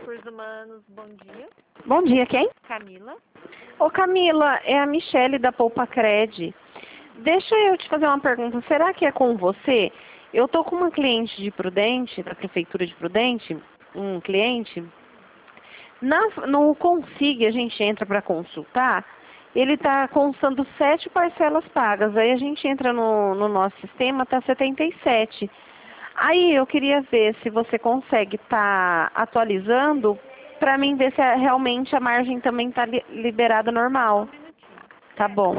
Recursos Humanos, bom dia. Bom dia, quem? Camila. Ô Camila, é a Michele da Poupacred. Deixa eu te fazer uma pergunta, será que é com você? Eu tô com uma cliente de Prudente, da Prefeitura de Prudente, um cliente. No Consig, a gente entra para consultar, ele está constando 7 parcelas pagas. Aí a gente entra no nosso sistema, está 77. Aí eu queria ver se você consegue estar atualizando para mim ver se realmente a margem também está liberada normal. Tá bom.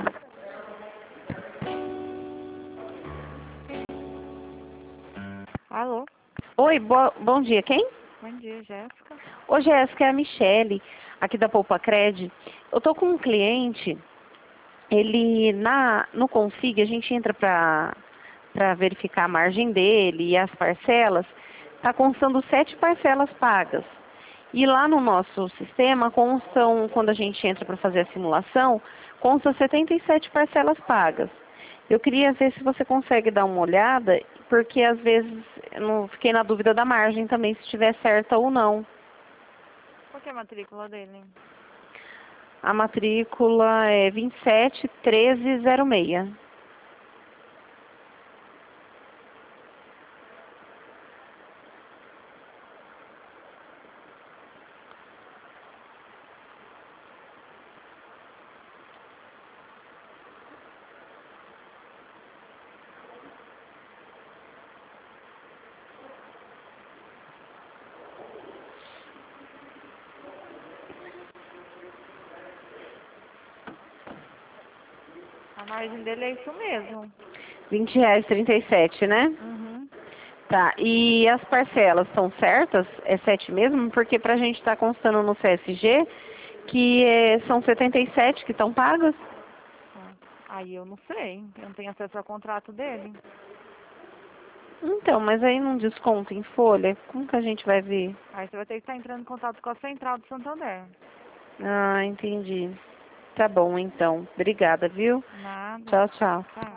Alô, Oi, bom dia. Quem? bom dia, Jéssica. Ô Jéssica, é a Michele, aqui da Poupacred. Eu tô com um cliente, ele no Config, a gente entra para verificar a margem dele e as parcelas, está constando 7 parcelas pagas. E lá no nosso sistema constam, quando a gente entra para fazer a simulação, consta 77 parcelas pagas. Eu queria ver se você consegue dar uma olhada, porque às vezes eu não fiquei na dúvida da margem também, se estiver certa ou não. Qual que é a matrícula dele? A matrícula é 271306. A margem dele é isso mesmo. R$ 20,37, né? Uhum. Tá, e as parcelas são certas? É 7 mesmo? Porque pra gente estar constando no CSG que são 77 que estão pagas. Ah, aí eu não sei, eu não tenho acesso ao contrato dele. Então, mas aí não desconta em folha? Como que a gente vai ver? Aí você vai ter que estar entrando em contato com a Central do Santander. Ah, entendi. Tá bom, então. Obrigada, viu? Nada. Tchau, tchau. Tá.